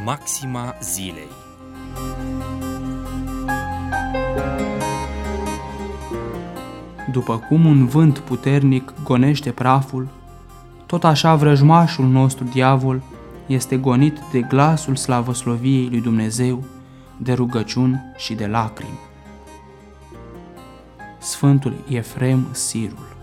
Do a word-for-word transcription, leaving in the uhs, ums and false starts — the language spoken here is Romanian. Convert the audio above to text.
Maxima zilei. După cum un vânt puternic gonește praful, tot așa vrăjmașul nostru diavol este gonit de glasul slavosloviei lui Dumnezeu, de rugăciuni și de lacrimi. Sfântul Efrem Sirul.